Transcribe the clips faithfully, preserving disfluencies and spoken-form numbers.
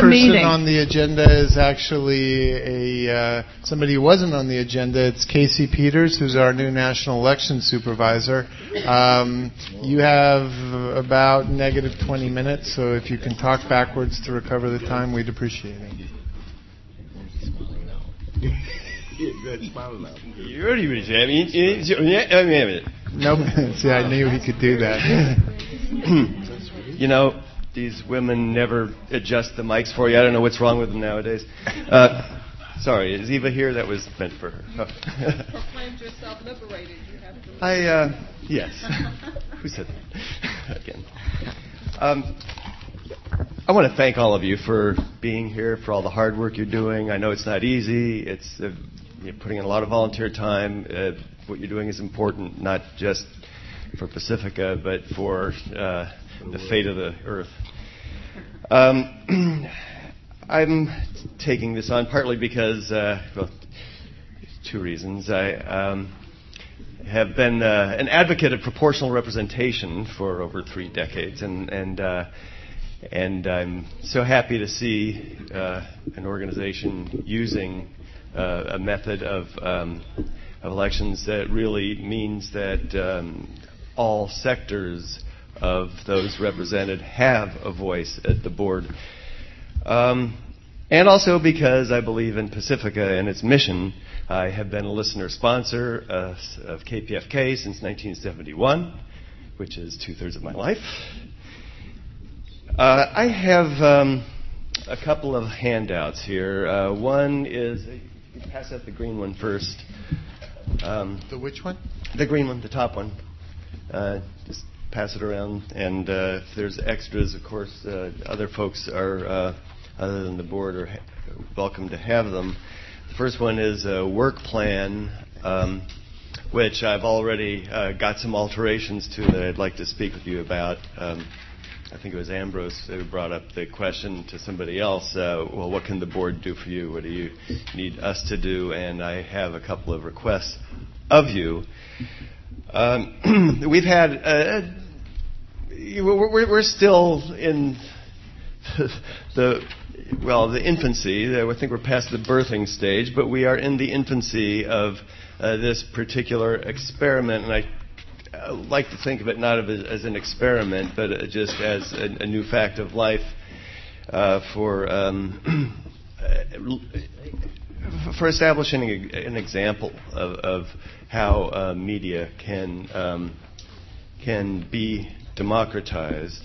meeting. person on the agenda is actually a uh, somebody who wasn't on the agenda. It's Casey Peters, who's our new national election supervisor. Um, you have about negative twenty minutes, so if you can talk backwards to recover the time, we'd appreciate it. You already reached it. I mean, Nope. See, I knew he could do that. You know, these women never adjust the mics for you. I don't know what's wrong with them nowadays. Uh, sorry, is Eva here? That was meant for her. Oh. Proclaimed yourself liberated. You have to. I, uh, yes. Who said that? Again. Um, I want to thank all of you for being here, for all the hard work you're doing. I know it's not easy. It's uh, you're putting in a lot of volunteer time. Uh, what you're doing is important, not just for Pacifica, but for uh, the fate of the earth. Um, I'm taking this on partly because, uh, well, two reasons. I um, have been uh, an advocate of proportional representation for over three decades, and and uh, and I'm so happy to see uh, an organization using uh, a method of, um, of elections that really means that um, all sectors of those represented have a voice at the board. Um, and also because I believe in Pacifica and its mission. I have been a listener sponsor uh, of K P F K since nineteen seventy-one, which is two-thirds of my life. Uh, I have um, a couple of handouts here. Uh, one is, you can pass out the green one first. Um, the which one? The green one, the top one. Uh, just pass it around, and uh, if there's extras, of course, uh, other folks are, uh, other than the board, are ha- welcome to have them. The first one is a work plan, um, which I've already uh, got some alterations to that I'd like to speak with you about. Um, I think it was Ambrose who brought up the question to somebody else, uh, well, what can the board do for you? What do you need us to do? And I have a couple of requests of you. Um, we've had, uh, we're, we're still in the, well, the infancy. I think we're past the birthing stage, but we are in the infancy of uh, this particular experiment, and I I like to think of it not as, as an experiment, but uh, just as a, a new fact of life uh, for um, for establishing a, an example of, of how uh, media can um, can be democratized.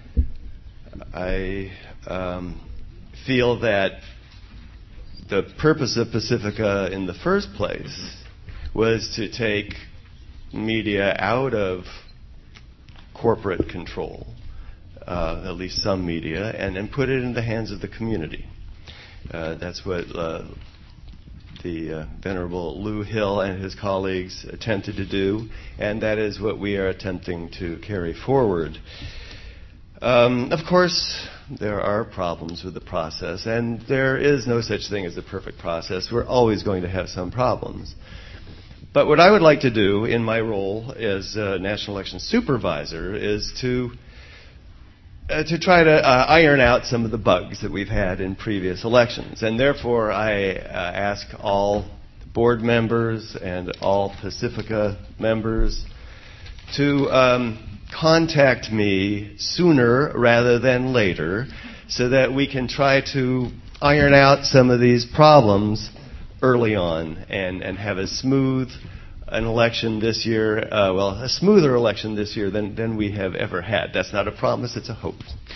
I um, feel that the purpose of Pacifica in the first place was to take media out of corporate control, uh, at least some media, and, and put it in the hands of the community. Uh, that's what uh, the uh, Venerable Lou Hill and his colleagues attempted to do, and that is what we are attempting to carry forward. Um, of course, there are problems with the process, and there is no such thing as a perfect process. We're always going to have some problems. But what I would like to do in my role as uh, National Election Supervisor is to uh, to try to uh, iron out some of the bugs that we've had in previous elections. And therefore, I uh, ask all board members and all Pacifica members to um, contact me sooner rather than later so that we can try to iron out some of these problems early on and, and have a smooth an election this year, uh, well, a smoother election this year than, than we have ever had. That's not a promise, it's a hope.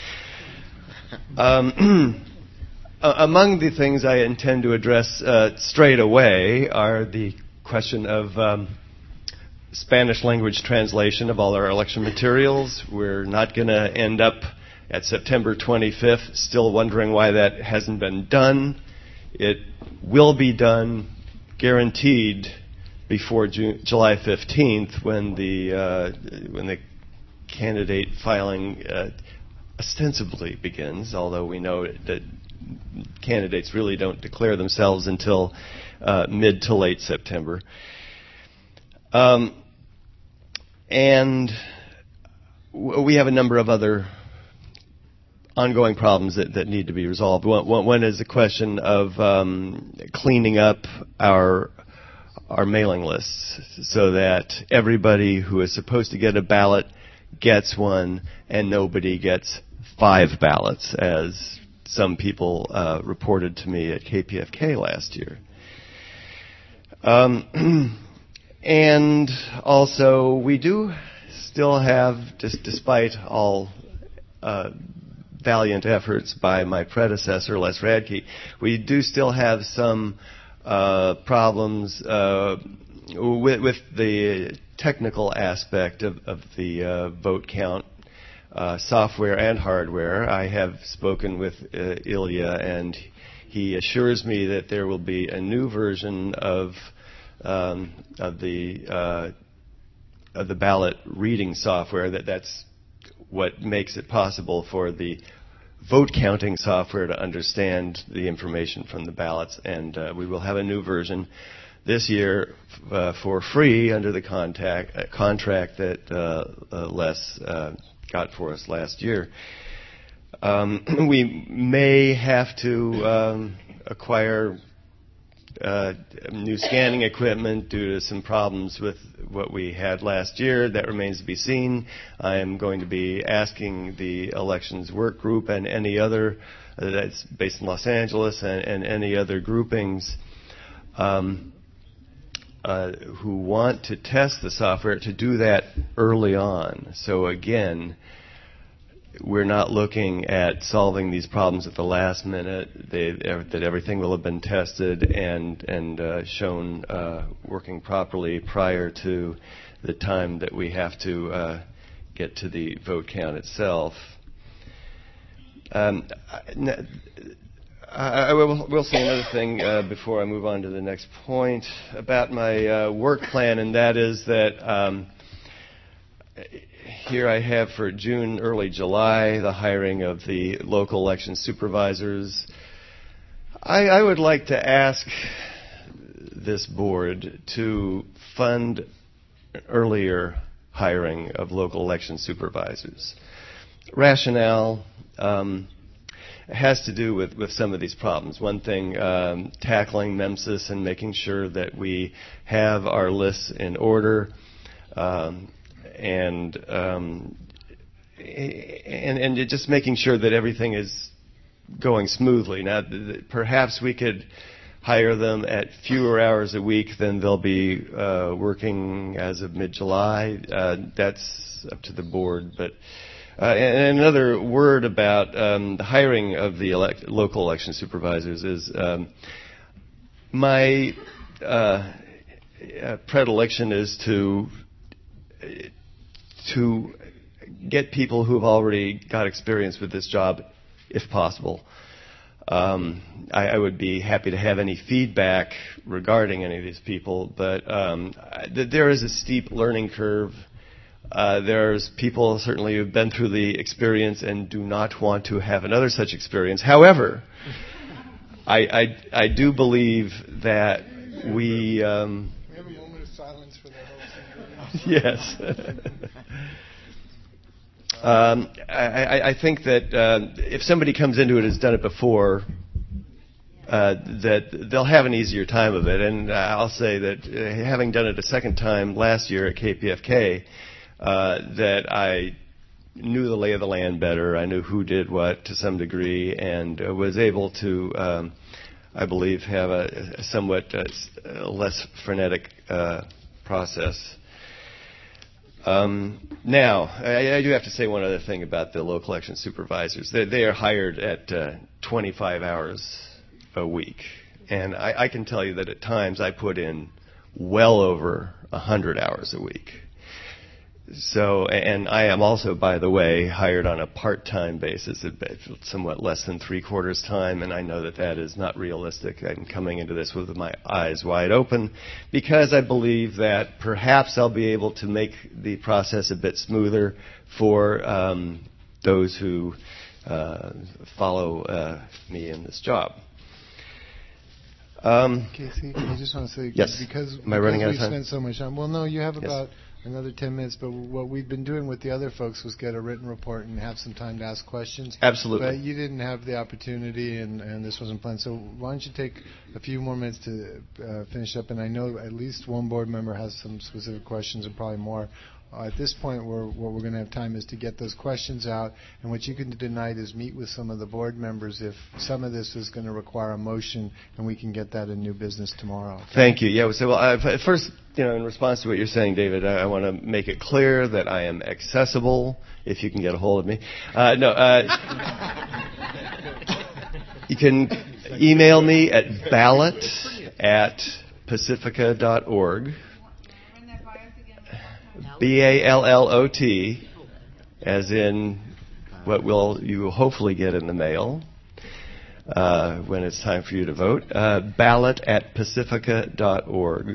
Um, among the things I intend to address uh, straight away are the question of um, Spanish language translation of all our election materials. We're not going to end up at September twenty-fifth still wondering why that hasn't been done. It will be done, guaranteed, before June, July fifteenth, when the uh, when the candidate filing uh, ostensibly begins. Although we know that candidates really don't declare themselves until uh, mid to late September. Um, and w- we have a number of other ongoing problems that, that need to be resolved. One, one, one is a question of um, cleaning up our our mailing lists so that everybody who is supposed to get a ballot gets one and nobody gets five ballots, as some people uh, reported to me at K P F K last year. Um, and also, we do still have, just despite all uh, valiant efforts by my predecessor, Les Radke, we do still have some uh, problems uh, with, with the technical aspect of, of the uh, vote count uh, software and hardware. I have spoken with uh, Ilya, and he assures me that there will be a new version of um, of the uh, of the ballot reading software. That that's what makes it possible for the vote counting software to understand the information from the ballots, and uh, we will have a new version this year uh, for free under the contact, uh, contract that uh, uh, Les uh, got for us last year. Um, we may have to um, acquire uh, new scanning equipment due to some problems with what we had last year. That remains to be seen. I am going to be asking the elections work group and any other uh, that's based in Los Angeles and, and any other groupings um, uh, who want to test the software to do that early on. So again, we're not looking at solving these problems at the last minute. They, that everything will have been tested and and uh, shown uh, working properly prior to the time that we have to uh, get to the vote count itself. Um, I, I will, will say another thing uh, before I move on to the next point about my uh, work plan, and that is that um, here I have for June, early July, the hiring of the local election supervisors. I, I would like to ask this board to fund earlier hiring of local election supervisors. Rationale um, has to do with, with some of these problems. One thing, um, tackling MEMSIS and making sure that we have our lists in order. Um, And, um, and and just making sure that everything is going smoothly. Now, th- perhaps we could hire them at fewer hours a week than they'll be uh, working as of mid-July. Uh, that's up to the board. But uh, and another word about um, the hiring of the elect- local election supervisors is um, my uh, predilection is to. to get people who have already got experience with this job, if possible. Um, I, I would be happy to have any feedback regarding any of these people, but um, th- there is a steep learning curve. Uh, there's people certainly who've been through the experience and do not want to have another such experience. However, I, I, I do believe that we... Um, we have a moment of silence for that whole Yes. um, I, I think that uh, if somebody comes into it and has done it before, uh, that they'll have an easier time of it. And I'll say that uh, having done it a second time last year at K P F K, uh, that I knew the lay of the land better. I knew who did what to some degree, and uh, was able to, um, I believe, have a, a somewhat uh, less frenetic uh, process. Um, now, I, I do have to say one other thing about the local election supervisors. They, they are hired at uh, twenty-five hours a week. And I, I can tell you that at times I put in well over one hundred hours a week. So, and I am also, by the way, hired on a part-time basis, somewhat less than three-quarters time, and I know that that is not realistic. I'm coming into this with my eyes wide open because I believe that perhaps I'll be able to make the process a bit smoother for um, those who uh, follow uh, me in this job. Um, Casey, I just want to say, yes. because, Am I running because out of we time? spent so much time. Well, no, you have Yes. about another ten minutes, but what we've been doing with the other folks was get a written report and have some time to ask questions. Absolutely. But you didn't have the opportunity, and, and this wasn't planned. So why don't you take a few more minutes to uh, finish up? And I know at least one board member has some specific questions, and probably more. Uh, at this point, we're, what we're going to have time is to get those questions out. And what you can do tonight is meet with some of the board members if some of this is going to require a motion, and we can get that in new business tomorrow. Okay? Thank you. Yeah. So, well, uh, first, you know, in response to what you're saying, David, I, I want to make it clear that I am accessible if you can get a hold of me. Uh, no. Uh, you can email me at ballot at pacifica dot org. B A L L O T, as in what will you hopefully get in the mail uh, when it's time for you to vote. Uh, ballot at pacifica dot org.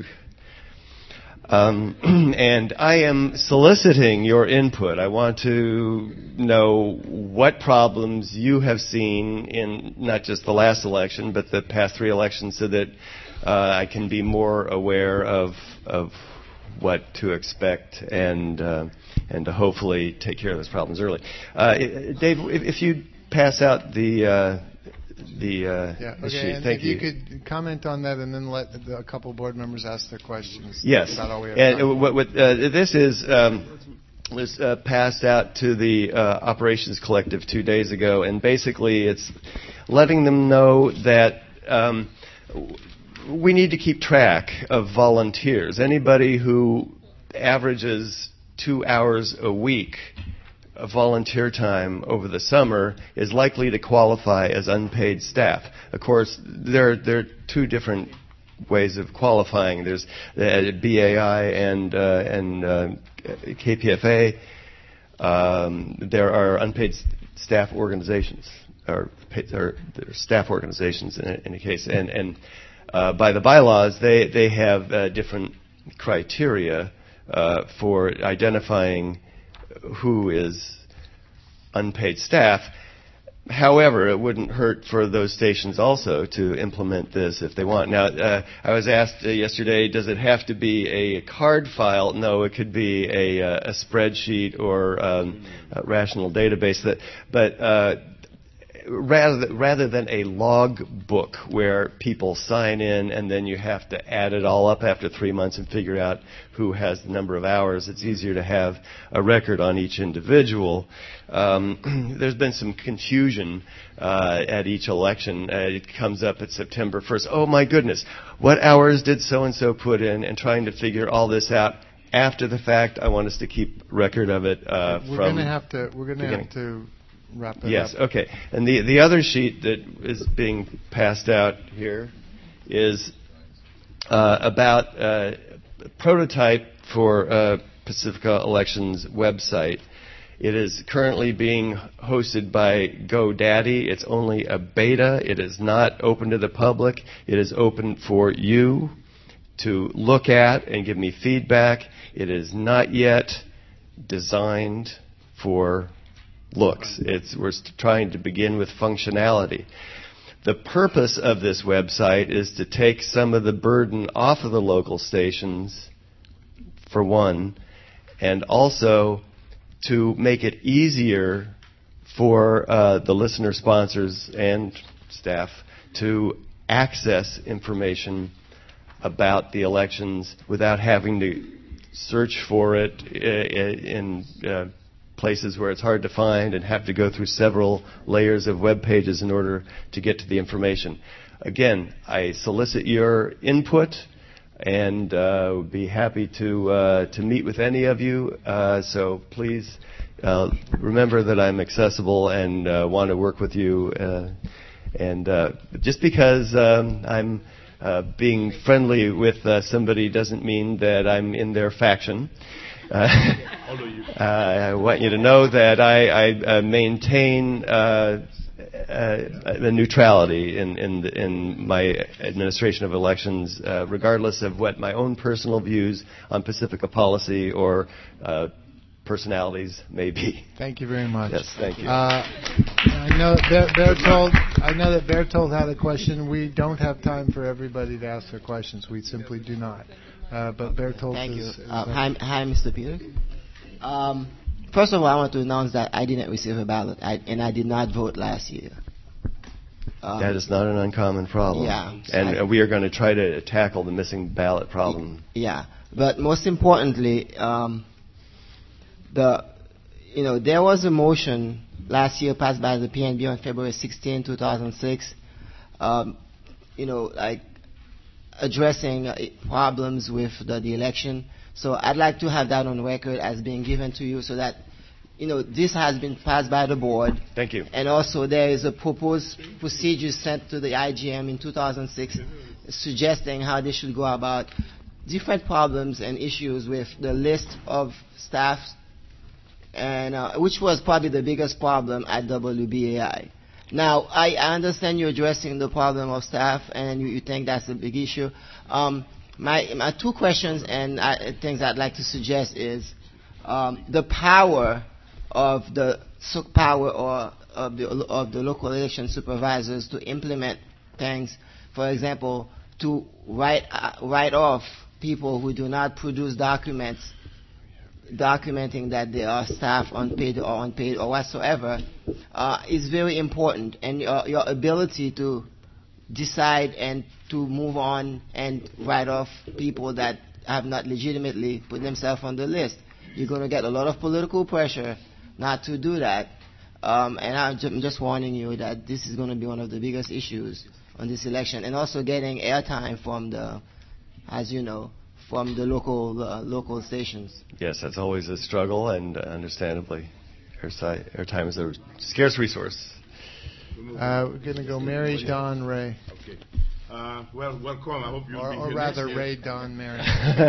Um, and I am soliciting your input. I want to know what problems you have seen in not just the last election, but the past three elections, so that uh, I can be more aware of of what to expect and uh, and to hopefully take care of those problems early. Uh, Dave, if, if you pass out the uh, the, uh, yeah, the okay, sheet, and thank if you. you could comment on that and then let the, a couple board members ask their questions. Yes, That's about all we have and time. what, what uh, this is um, was uh, passed out to the uh, Operations Collective two days ago, and basically it's letting them know that. Um, We need to keep track of volunteers. Anybody who averages two hours a week of volunteer time over the summer is likely to qualify as unpaid staff. Of course, there, there are two different ways of qualifying. There's uh, B A I and, uh, and uh, K P F A. Um, there are unpaid staff organizations, or, or there are staff organizations in any case, and and. Uh, by the bylaws, they, they have uh, different criteria uh, for identifying who is unpaid staff. However, it wouldn't hurt for those stations also to implement this if they want. Now, uh, I was asked uh, yesterday, does it have to be a card file? No, it could be a, a spreadsheet or um, a rational database. That, but uh, Rather, rather than a log book where people sign in and then you have to add it all up after three months and figure out who has the number of hours, it's easier to have a record on each individual. Um, there's been some confusion uh, at each election. Uh, it comes up at September first. Oh, my goodness, what hours did so-and-so put in? And trying to figure all this out after the fact. I want us to keep record of it uh, we're from gonna have to. We're going to have to. Wrap it yes, up. okay. And the the other sheet that is being passed out here is uh, about uh, a prototype for uh, Pacifica Elections website. It is currently being hosted by GoDaddy. It's only a beta. It is not open to the public. It is open for you to look at and give me feedback. It is not yet designed for looks. It's, we're trying to begin with functionality. The purpose of this website is to take some of the burden off of the local stations, for one, and also to make it easier for uh, the listener sponsors and staff to access information about the elections without having to search for it in uh, places where it's hard to find and have to go through several layers of web pages in order to get to the information. Again, I solicit your input and uh, would be happy to uh, to meet with any of you. Uh, so please uh, remember that I'm accessible and uh, want to work with you. Uh, and uh, just because um, I'm uh, being friendly with uh, somebody doesn't mean that I'm in their faction. Uh, uh, I want you to know that I, I uh, maintain uh, uh, the neutrality in in, the, in my administration of elections, uh, regardless of what my own personal views on Pacifica policy or uh, personalities may be. Thank you very much. Yes, thank you. Uh, I know Ber- Bertold. I know that Bertold had a question. We don't have time for everybody to ask their questions. We simply do not. Uh, but Bertolt Thank is, you. is Uh, hi, hi, Mister Peter. Um, first of all, I want to announce that I didn't receive a ballot, I, and I did not vote last year. Um, that is not an uncommon problem. Yeah. And I, uh, we are going to try to tackle the missing ballot problem. Yeah. But most importantly, um, the you know there was a motion last year passed by the P N B on February sixteenth, two thousand six. Um, you know, like addressing uh, problems with the, the election. So I'd like to have that on record as being given to you, so that you know this has been passed by the board. Thank you. And also there is a proposed procedure sent to the I G M in two thousand six, suggesting how they should go about different problems and issues with the list of staff, and uh, which was probably the biggest problem at W B A I. Now, I, I understand you're addressing the problem of staff, and you, you think that's a big issue. Um, my, my two questions and I, things I'd like to suggest is um, the power of the so power or of the of the local election supervisors to implement things. For example, to write uh, write off people who do not produce documents documenting that they are staff unpaid or unpaid or whatsoever uh, is very important, and your, your ability to decide and to move on and write off people that have not legitimately put themselves on the list. You're going to get a lot of political pressure not to do that, um, and I'm ju- I'm just warning you that this is going to be one of the biggest issues on this election, and also getting airtime from the, as you know, from the local uh, local stations. Yes, that's always a struggle, and uh, understandably, airtime air is a scarce resource. Uh, we're going to go Mary, Don, Ray. Okay. Uh, well, welcome. I hope you'll or, be or here rather, next year. Ray, Don, Mary.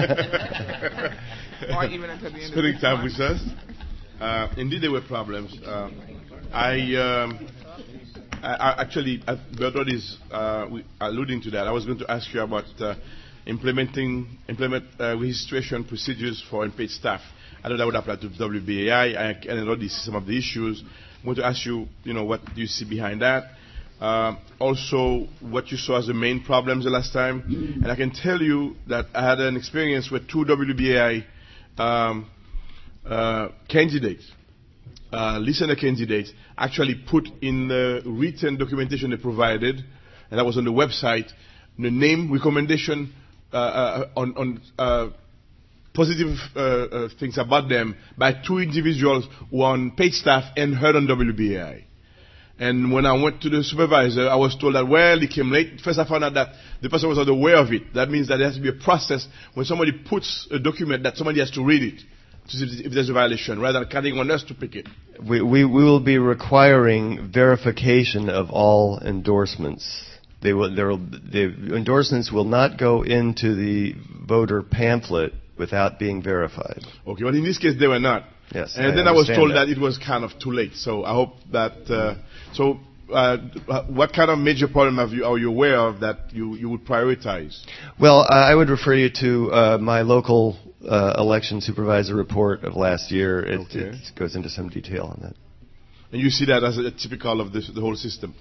Or even until the end Spending of time with us. Uh, indeed, there were problems. Uh, I, um, I, I actually, uh, Bertolt is uh, alluding to that. I was going to ask you about uh, implementing implement uh, registration procedures for unpaid staff. I know that would apply to W B A I. I, I already see some of the issues. I'm going to ask you, you know, what do you see behind that? Uh, also, what you saw as the main problems the last time. And I can tell you that I had an experience with two W B A I um, uh, candidates, uh, listener candidates, actually put in the written documentation they provided, and that was on the website, the name, recommendation uh, uh, on, on uh, positive uh, uh, things about them by two individuals who are on paid staff and heard on W B A I. And when I went to the supervisor, I was told that, well, he came late. First, I found out that the person was not aware of it. That means that there has to be a process when somebody puts a document that somebody has to read it to see if there's a violation, rather than counting on us to pick it. We, we, we will be requiring verification of all endorsements. They will, there will, the endorsements will not go into the voter pamphlet without being verified. Okay, well, in this case, they were not. Yes, and I then I was told that. that it was kind of too late. So I hope that. Uh, so, uh, what kind of major problem have you, are you aware of that you, you would prioritize? Well, uh, I would refer you to uh, my local uh, election supervisor report of last year. It, Okay. it goes into some detail on that. And you see that as a typical of this, the whole system.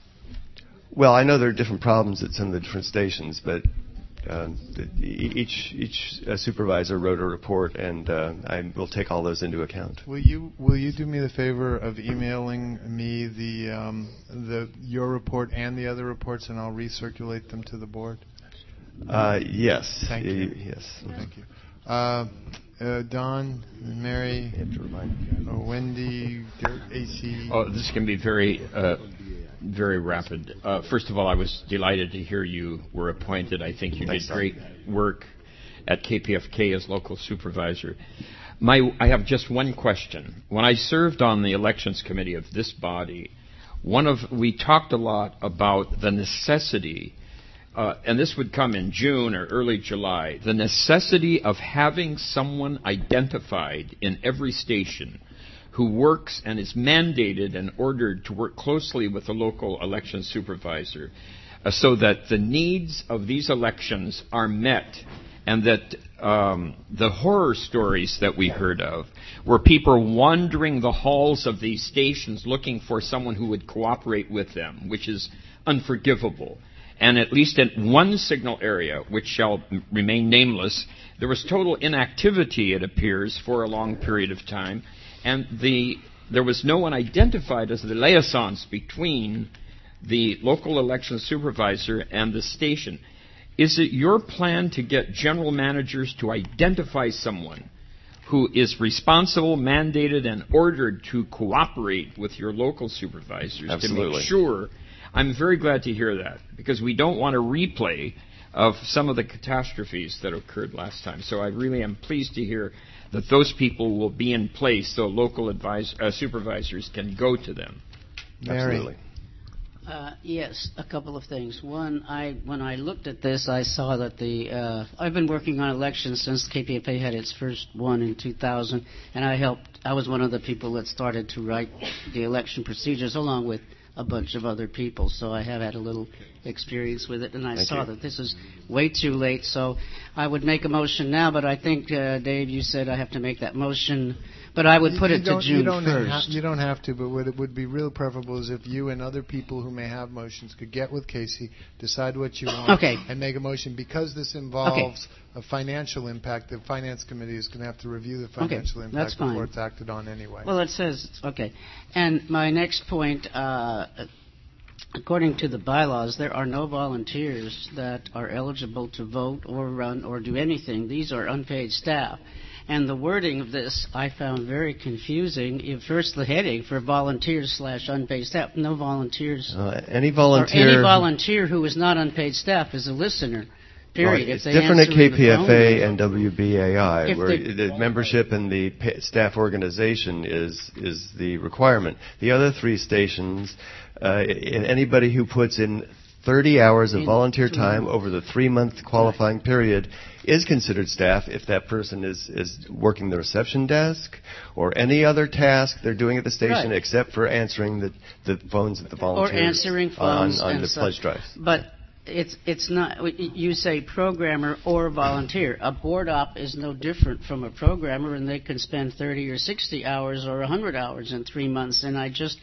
Well, I know there are different problems at some of the different stations, but um, the, each each uh, supervisor wrote a report, and uh, I will take all those into account. Will you will you do me the favor of emailing me the um, the your report and the other reports, and I'll recirculate them to the board? Uh, yes. Thank you. Y- yes. Thank you. Uh, uh, Don, Mary, You have to remind uh, Wendy, Dirk, A C. Oh, this can be very, uh, very rapid. Uh, first of all, I was delighted to hear you were appointed. I think you Thanks, did great work at K P F K as local supervisor. My, I have just one question. When I served on the elections committee of this body, one of we talked a lot about the necessity. Uh, and this would come in June or early July, the necessity of having someone identified in every station who works and is mandated and ordered to work closely with the local election supervisor uh, so that the needs of these elections are met, and that um, the horror stories that we heard of, where people wandering the halls of these stations looking for someone who would cooperate with them, which is unforgivable. and at least in one signal area, which shall m- remain nameless, there was total inactivity, it appears, for a long period of time, and the there was no one identified as the liaisons between the local election supervisor and the station. Is it your plan to get general managers to identify someone who is responsible, mandated, and ordered to cooperate with your local supervisors Absolutely. to make sure? I'm very glad to hear that, because we don't want a replay of some of the catastrophes that occurred last time. So I really am pleased to hear that those people will be in place so local advise, uh, supervisors can go to them. Mary. Absolutely. Uh, yes, a couple of things. One, I when I looked at this, I saw that the uh, I've been working on elections since K P F A had its first one in two thousand, and I helped. I was one of the people that started to write the election procedures along with a bunch of other people. So I have had a little experience with it, and I Thank saw you. that this is way too late. So I would make a motion now, but I think uh, Dave, you said I have to make that motion. But I would put You it to don't- you June don't ha- first. you don't have to, but what it would be real preferable is if you and other people who may have motions could get with Casey, decide what you want, Okay. and make a motion. Because this involves a financial impact, the Finance Committee is going to have to review the financial that's impact before fine. it's acted on anyway. Well, it says, okay. And my next point, uh, according to the bylaws, there are no volunteers that are eligible to vote or run or do anything. These are unpaid staff. And the wording of this I found very confusing. If First, the heading for volunteers slash unpaid staff. No volunteers. Uh, any Or volunteer. any volunteer who is not unpaid staff is a listener. Period. Well, If it's they different at answer K the P F phone- A and W B A I, If where they- the membership in the pa- staff organization is is the requirement. The other three stations, uh, and anybody who puts in thirty hours of In volunteer three time months. over the three-month qualifying period is considered staff if that person is, is working the reception desk or any other task they're doing at the station Right. except for answering the, the phones at the or volunteers answering phones on, on and the such. pledge drives. But it's it's not. You say programmer or volunteer. A board op is no different from a programmer, and they can spend thirty or sixty hours or a hundred hours in three months. And I just.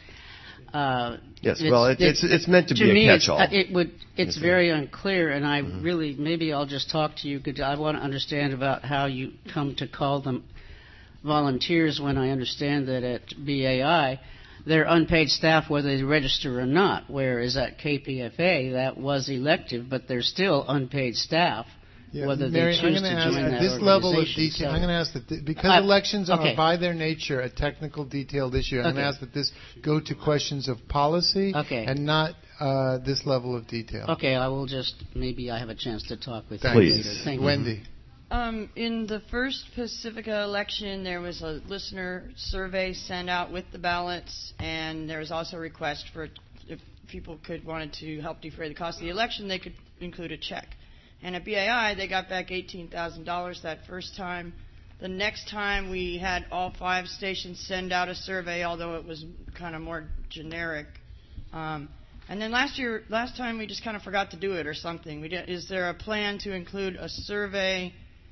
Uh, Yes, well, it, it's it's meant to, to be me, a it's, catch-all. uh, it would. It's Yes, very unclear, and I Mhm. really maybe I'll just talk to you because I want to understand about how you come to call them volunteers when I understand that at B A I they're unpaid staff whether they register or not. Whereas at K P F A that was elective, but they're still unpaid staff. Yeah, Whether they Mary, I'm choose gonna to ask, join at that this level of organization, detail, so- I'm going to ask that th- because Uh, elections are okay. by their nature a technical, detailed issue. I'm going Okay. to ask that this go to questions of policy Okay. and not uh, this level of detail. Okay, I will just maybe I have a chance to talk with Thanks. you Please. later. Thank you. Wendy. Um, in the first Pacifica election, there was a listener survey sent out with the ballots, and there was also a request for if people could wanted to help defray the cost of the election, they could include a check. And at B A I, they got back eighteen thousand dollars that first time. The next time, we had all five stations send out a survey, although it was kind of more generic. Um, and then last year, last time, we just kind of forgot to do it or something. We did, is there a plan to include a survey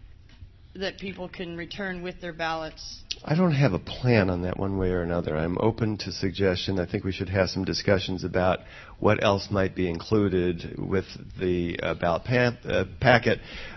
that people can return with their ballots? I don't have a plan on that one way or another. I'm open to suggestion. I think we should have some discussions about what else might be included with the uh, ballot pa- uh, packet.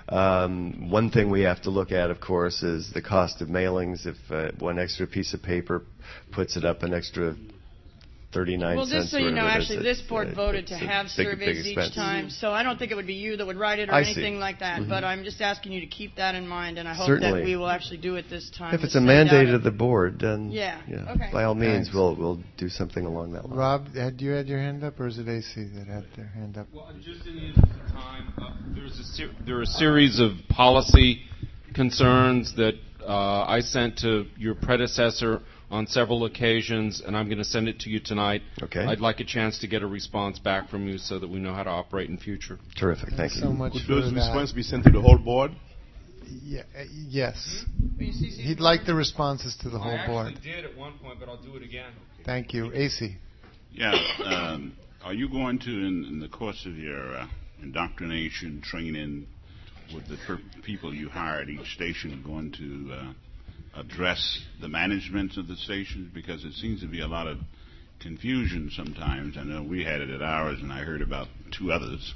Um, one thing we have to look at, of course, is the cost of mailings. If uh, one extra piece of paper puts it up an extra thirty-nine Well, cents. just so or you know, whatever it is, actually, it's, this board uh, voted to it's a have big, surveys big each expense. time, so I don't think it would be you that would write it or I see. anything like that. Mhm. But I'm just asking you to keep that in mind, and I hope Certainly. that we will actually do it this time. If to it's a send out mandate a- of the board, then Yeah, yeah, okay. by all means, Thanks. we'll we'll do something along that line. Rob, had you had your hand up, or is it A C that had their hand up? Well, just in the interest of time, uh, there's a ser- there are a series of policy concerns that uh, I sent to your predecessor on several occasions, and I'm going to send it to you tonight. Okay. I'd like a chance to get a response back from you so that we know how to operate in future. Terrific. Thank Thanks you. so much Could for those that. responses be sent to the whole board? Yeah, uh, yes. Will you C C He'd like the responses to the whole I board. actually did at one point, but I'll do it again. Thank you. A C. Yeah. Um, are you going to, in, in the course of your uh, indoctrination training with the per- people you hire at each station, going to uh, address the management of the stations? Because it seems to be a lot of confusion sometimes. I know we had it at ours, and I heard about two others.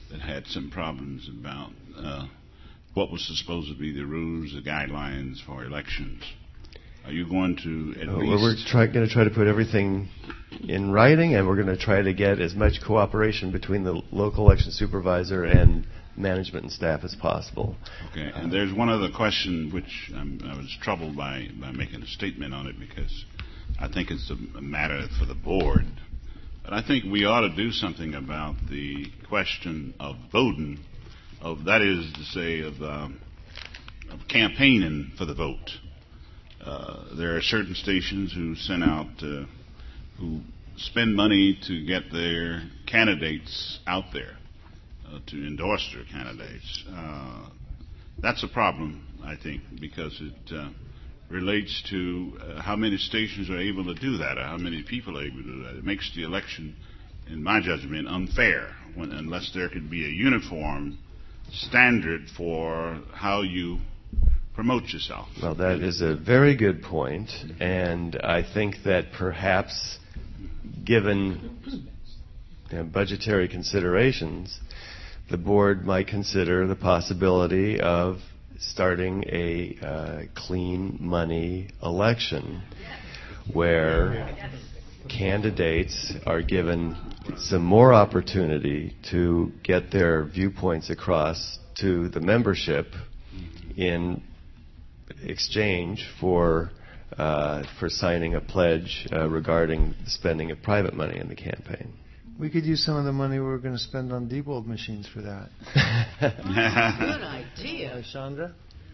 that had some problems about uh, what was supposed to be the rules, the guidelines for elections. Are you going to at Uh, least... We're try, going to try to put everything in writing, and we're going to try to get as much cooperation between the local election supervisor and management and staff as possible. Okay, and there's one other question which um, I was troubled by, by making a statement on it because I think it's a, a matter for the board. But I think we ought to do something about the question of voting, of that is to say, of, um, of campaigning for the vote. Uh, there are certain stations who send out, uh, who spend money to get their candidates out there, uh, to endorse their candidates. Uh, that's a problem, I think, because it uh, relates to uh, how many stations are able to do that, or how many people are able to do that. It makes the election, in my judgment, unfair, when, unless there could be a uniform standard for how you promote yourself. Well, that is a very good point, and I think that perhaps, given you know, budgetary considerations, the board might consider the possibility of starting a uh, clean money election where candidates are given some more opportunity to get their viewpoints across to the membership in exchange for uh, for signing a pledge uh, regarding the spending of private money in the campaign. We could use some of the money we were going to spend on Diebold machines for that. Good idea. Chandra?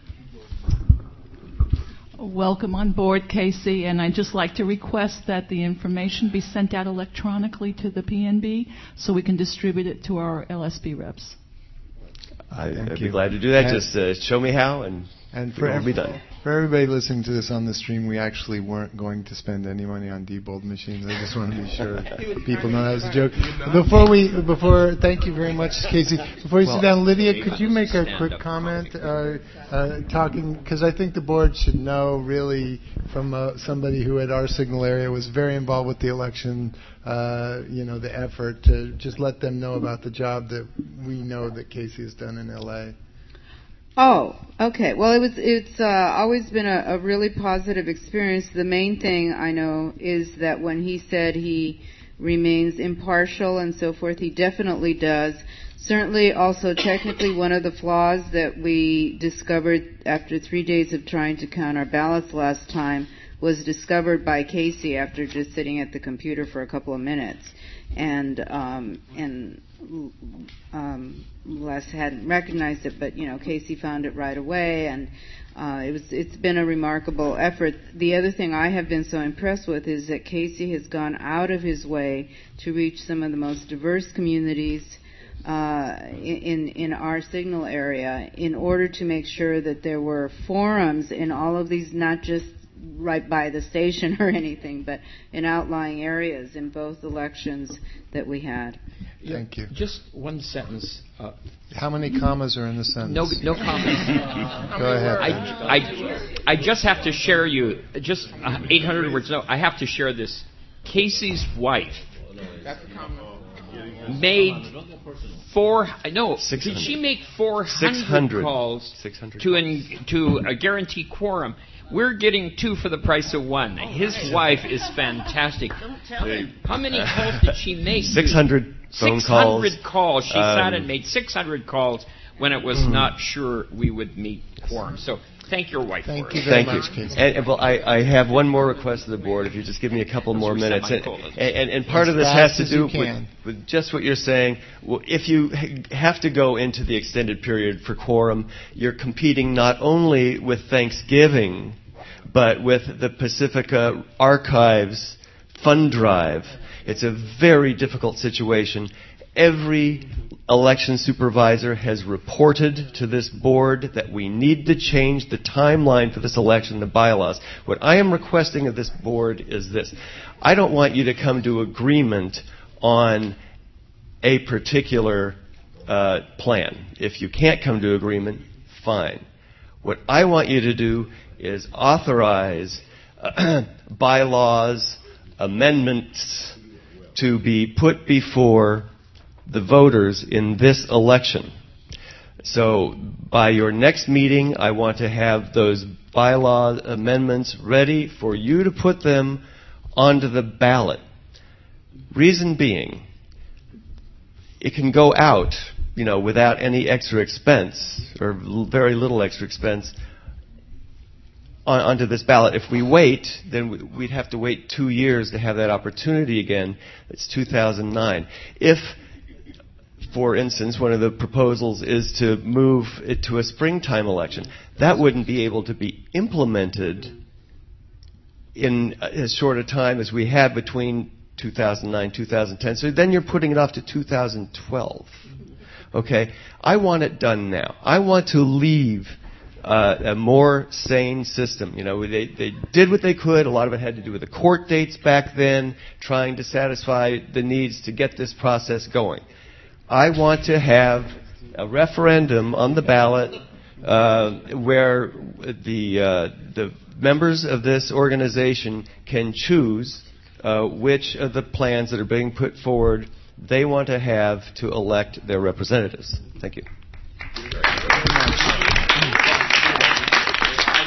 Welcome on board, Casey, and I'd just like to request that the information be sent out electronically to the P N B so we can distribute it to our L S B reps. I, Thank I'd you. be glad to do that. And Just uh, show me how, and And it for, will be done. for everybody listening to this on the stream, we actually weren't going to spend any money on Diebold machines. I just want to be sure people know that was a joke. Before we, before, thank you very much, Casey. Before you Well, sit down, Lydia, could you make a stand quick up comment, uh, uh, talking, because I think the board should know really from uh, somebody who at our signal area was very involved with the election, uh, you know, the effort to just let them know about the job that we know that Casey has done in L A. Oh, okay. Well, it was. It's uh, always been a, a really positive experience. The main thing I know is that when he said he remains impartial and so forth, he definitely does. Certainly, also technically, one of the flaws that we discovered after three days of trying to count our ballots last time was discovered by Casey after just sitting at the computer for a couple of minutes, and um, and. Um, Les hadn't recognized it, but you know, Casey found it right away, and uh, it was. It's been a remarkable effort. The other thing I have been so impressed with is that Casey has gone out of his way to reach some of the most diverse communities uh, in in our signal area, in order to make sure that there were forums in all of these, not just right by the station or anything, but in outlying areas in both elections that we had. Thank you. Just one sentence. Uh, How many commas are in the sentence? no, no comments. Go ahead. I, I, I just have to share you, just uh, eight hundred words. No, I have to share this. Casey's wife made four. No, did she make four hundred calls six hundred to an, to a guarantee quorum? We're getting two for the price of one. His wife is fantastic. How many calls did she make? six hundred phone calls. six hundred calls. She Um, sat and made six hundred calls when it was not sure we would meet quorum. So thank your wife Thank for you it. very Thank much, you. Casey. And, and, well, I, I have one more request of the board. If you just give me a couple more We're minutes, and, semi-cold. and, and part As of this fast has as to do you with, can. with just what you're saying. Well, if you ha- have to go into the extended period for quorum, you're competing not only with Thanksgiving, but with the Pacifica Archives fund drive. It's a very difficult situation. Every election supervisor has reported to this board that we need to change the timeline for this election, the bylaws. What I am requesting of this board is this. I don't want you to come to agreement on a particular uh, plan. If you can't come to agreement, fine. What I want you to do is authorize uh, bylaws, amendments to be put before the voters in this election. So by your next meeting, I want to have those bylaw amendments ready for you to put them onto the ballot. Reason being, it can go out, you know, without any extra expense or l- very little extra expense on, onto this ballot. If we wait, then we, we'd have to wait two years to have that opportunity again. It's two thousand nine. If, for instance, one of the proposals is to move it to a springtime election, that wouldn't be able to be implemented in as short a time as we had between two thousand nine, two thousand ten. So then you're putting it off to two thousand twelve. Okay? I want it done now. I want to leave uh, a more sane system. You know, they, they did what they could. A lot of it had to do with the court dates back then, trying to satisfy the needs to get this process going. I want to have a referendum on the ballot uh, where the uh, the members of this organization can choose uh, which of the plans that are being put forward they want to have to elect their representatives. Thank you.